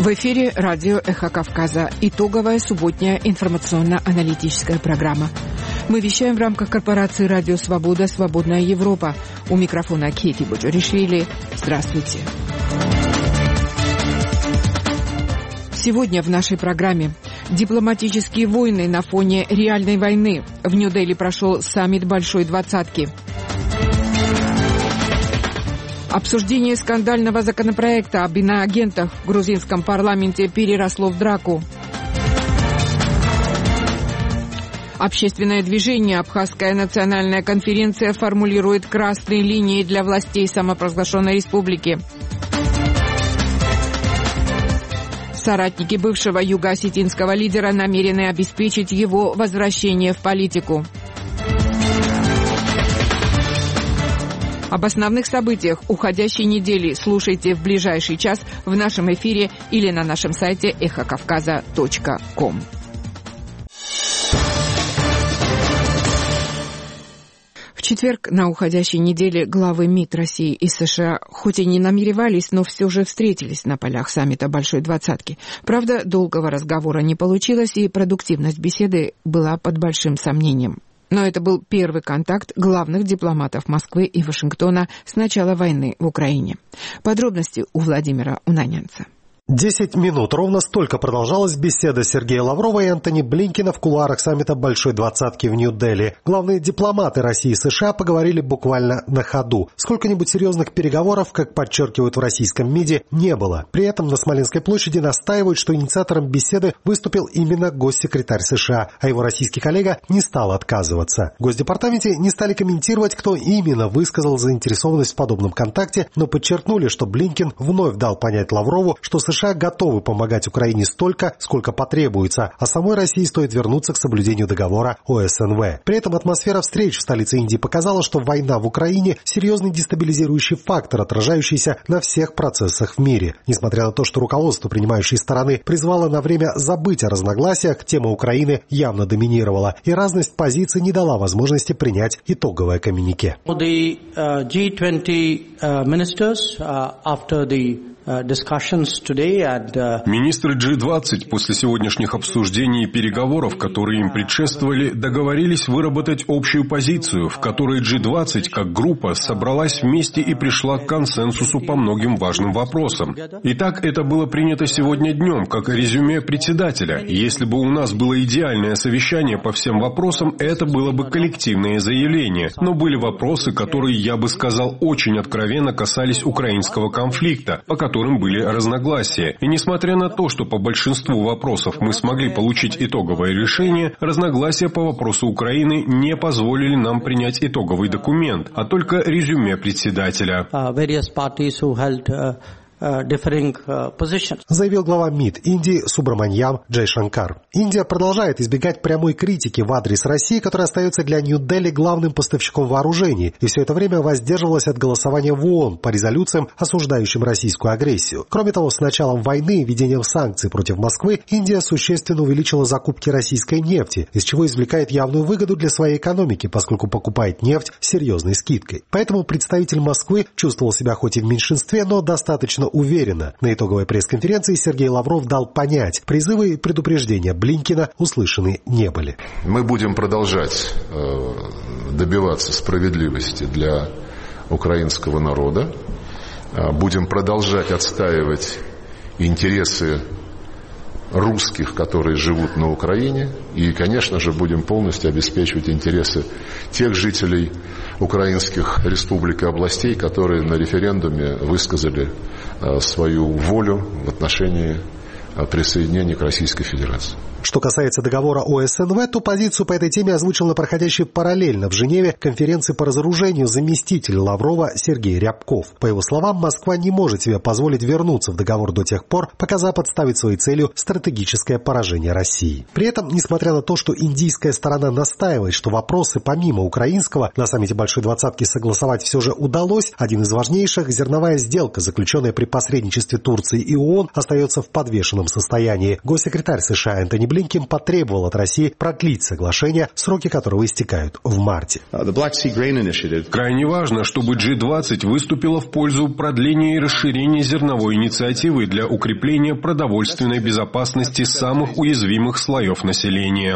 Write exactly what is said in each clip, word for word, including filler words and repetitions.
В эфире радио «Эхо Кавказа». Итоговая субботняя информационно-аналитическая программа. Мы вещаем в рамках корпорации «Радио Свобода. Свободная Европа». У микрофона Кейти Боджоришвили. Здравствуйте. Сегодня в нашей программе дипломатические войны на фоне реальной войны. В Нью-Дели прошел саммит Большой Двадцатки. Обсуждение скандального законопроекта об иноагентах в грузинском парламенте переросло в драку. Общественное движение «Абхазская национальная конференция» формулирует красные линии для властей самопровозглашенной республики. Соратники бывшего юго-осетинского лидера намерены обеспечить его возвращение в политику. Об основных событиях уходящей недели слушайте в ближайший час в нашем эфире или на нашем сайте эхо кавказа точка ком. В четверг на уходящей неделе главы МИД России и США хоть и не намеревались, но все же встретились на полях саммита Большой Двадцатки. Правда, долгого разговора не получилось, и продуктивность беседы была под большим сомнением. Но это был первый контакт главных дипломатов Москвы и Вашингтона с начала войны в Украине. Подробности у Владимира Унанянца. Десять минут. Ровно столько продолжалась беседа Сергея Лаврова и Антони Блинкена в кулуарах саммита Большой Двадцатки в Нью-Дели. Главные дипломаты России и США поговорили буквально на ходу. Сколько-нибудь серьезных переговоров, как подчеркивают в российском МИДе, не было. При этом на Смоленской площади настаивают, что инициатором беседы выступил именно госсекретарь США, а его российский коллега не стал отказываться. В Госдепартаменте не стали комментировать, кто именно высказал заинтересованность в подобном контакте, но подчеркнули, что Блинкен вновь дал понять Лаврову, что США США готовы помогать Украине столько, сколько потребуется, а самой России стоит вернуться к соблюдению договора о эс эн вэ. При этом атмосфера встреч в столице Индии показала, что война в Украине – серьезный дестабилизирующий фактор, отражающийся на всех процессах в мире. Несмотря на то, что руководство принимающей стороны призвало на время забыть о разногласиях, тема Украины явно доминировала, и разность позиций не дала возможности принять итоговое коммюнике. The, uh, джи двадцать uh, ministers, uh, after the Министры джи двадцать после сегодняшних обсуждений и переговоров, которые им предшествовали, договорились выработать общую позицию, в которой джи двадцать как группа собралась вместе и пришла к консенсусу по многим важным вопросам. Итак, это было принято сегодня днем, как резюме председателя. Если бы у нас было идеальное совещание по всем вопросам, это было бы коллективное заявление. Но были вопросы, которые, я бы сказал, очень откровенно касались украинского конфликта, по которым которым были разногласия. И несмотря на то, что по большинству вопросов мы смогли получить итоговое решение, разногласия по вопросу Украины не позволили нам принять итоговый документ, а только резюме председателя. Заявил глава МИД Индии Субраманьям Джайшанкар. Индия продолжает избегать прямой критики в адрес России, которая остается для Нью-Дели главным поставщиком вооружений, и все это время воздерживалась от голосования в ООН по резолюциям, осуждающим российскую агрессию. Кроме того, с началом войны и введением санкций против Москвы Индия существенно увеличила закупки российской нефти, из чего извлекает явную выгоду для своей экономики, поскольку покупает нефть с серьезной скидкой. Поэтому представитель Москвы чувствовал себя хоть и в меньшинстве, но достаточно уверенно. На итоговой пресс-конференции Сергей Лавров дал понять, призывы и предупреждения Блинкена услышаны не были. Мы будем продолжать э, добиваться справедливости для украинского народа, э, будем продолжать отстаивать интересы русских, которые живут на Украине, и, конечно же, будем полностью обеспечивать интересы тех жителей украинских республик и областей, которые на референдуме высказали свою волю в отношении присоединения к Российской Федерации. Что касается договора о эс эн вэ, то позицию по этой теме озвучил на проходящей параллельно в Женеве конференции по разоружению заместитель Лаврова Сергей Рябков. По его словам, Москва не может себе позволить вернуться в договор до тех пор, пока Запад ставит своей целью стратегическое поражение России. При этом, несмотря на то, что индийская сторона настаивает, что вопросы помимо украинского на саммите Большой Двадцатки согласовать все же удалось, один из важнейших – зерновая сделка, заключенная при посредничестве Турции и ООН, остается в подвешенном плачевном состоянии. Госсекретарь США Энтони Блинкен потребовал от России продлить соглашение, сроки которого истекают в марте. Крайне важно, чтобы джи двадцать выступила в пользу продления и расширения зерновой инициативы для укрепления продовольственной безопасности самых уязвимых слоев населения.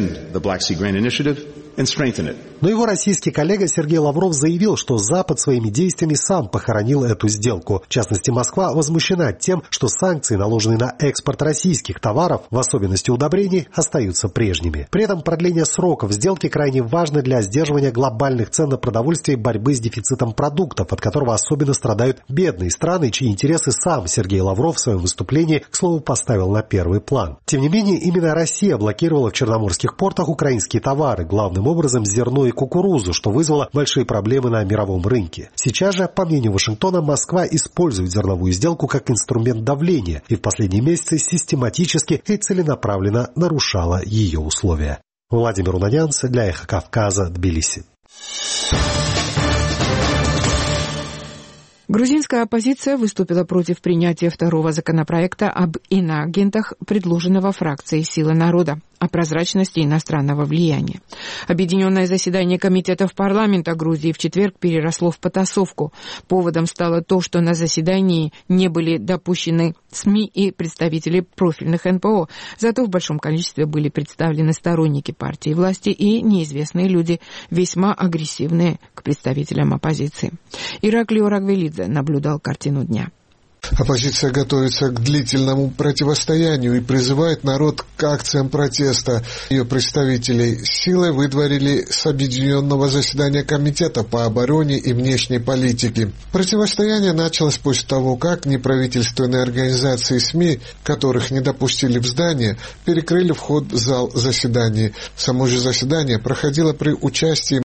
Но его российский коллега Сергей Лавров заявил, что Запад своими действиями сам похоронил эту сделку. В частности, Москва возмущена тем, что санкции, наложенные на экспорт российских товаров, в особенности удобрений, остаются прежними. При этом продление сроков сделки крайне важно для сдерживания глобальных цен на продовольствие и борьбы с дефицитом продуктов, от которого особенно страдают бедные страны, чьи интересы сам Сергей Лавров в своем выступлении, к слову, поставил на первый план. Тем не менее, именно Россия блокировала в черноморских портах украинские товары, главным образом зерно и кукурузу, что вызвало большие проблемы на мировом рынке. Сейчас же, по мнению Вашингтона, Москва использует зерновую сделку как инструмент давления и в последние месяцы систематически и целенаправленно нарушала ее условия. Владимир Унанянц для Эхо Кавказа, Тбилиси. Грузинская оппозиция выступила против принятия второго законопроекта об иноагентах, предложенного фракцией «Сила народа», о прозрачности иностранного влияния. Объединенное заседание комитетов парламента Грузии в четверг переросло в потасовку. Поводом стало то, что на заседании не были допущены СМИ и представители профильных эн пэ о, зато в большом количестве были представлены сторонники партии власти и неизвестные люди, весьма агрессивные к представителям оппозиции. Ираклий Орагвелидзе наблюдал картину дня. Оппозиция готовится к длительному противостоянию и призывает народ к акциям протеста. Ее представителей силой выдворили с объединенного заседания Комитета по обороне и внешней политике. Противостояние началось после того, как неправительственные организации СМИ, которых не допустили в здание, перекрыли вход в зал заседаний. Само же заседание проходило при участии